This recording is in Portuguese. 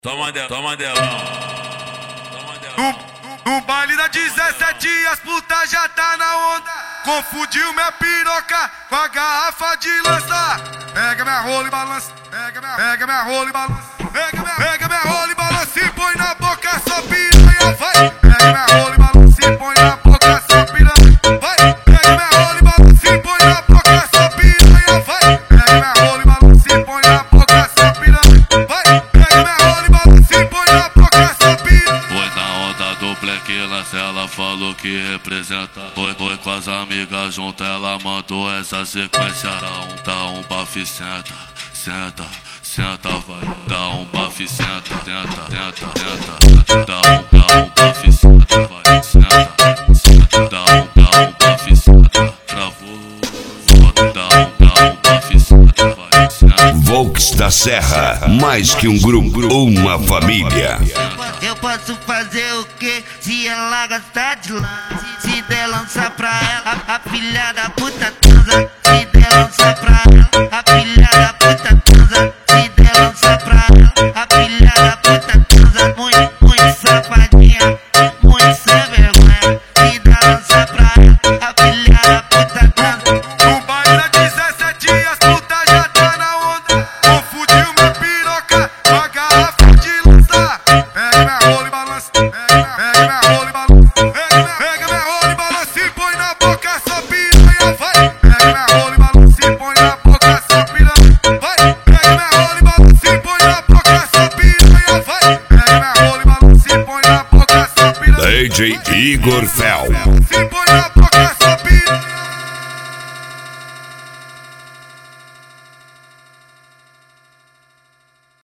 Toma delão. No baile da 17 as putas já tá na onda. Confundiu minha piroca com a garrafa de lança. Pega minha rola e balança. Pega minha rola e balança. Pega minha rola e balança e põe na boca só piranha, vai. Pega minha rola e balança e põe na boca só piranha, vai. Pega minha rola e balança e põe na boca só piranha, vai. Pega minha rola e balança e põe na boca só piranha, vai. Pega minha rola e balança e põe na boca só piranha. Foi na onda do Black Lance, ela falou que representa. Foi com as amigas junto, ela mandou essa sequência. Dá um bafo, senta, vai. Dá um bafo, senta. Dá um bafo, senta, vai. Senta. Dá um bafo, senta. Travou. Dá um bafo, senta, vai. Senta. Volks da Serra, mais que um grupo, uma família. Eu posso fazer o que se ela gostar de lá? Se der lança pra ela, a filha da puta transa. Se der lança pra ela, a filha da puta transa. Se der lança pra ela, a filha da puta transa. Muito safadinha, muito sem vergonha. Se der lança pra ela, a filha da puta transa. No baile da 17 as putas já tá na onda. Confundiu minha piroca com a garrafa de lança. Pega minha rola e balança. Pega minha rola e balança. Pega minha rola e balança e põe na boca só piranha, vai. Pega minha rola e balança e põe na boca só piranha, vai. Pega minha rola e balança e põe na boca só piranha, vai. Pega minha rola e balança e põe na boca só piranha. DJ Igor Fel. Se põe na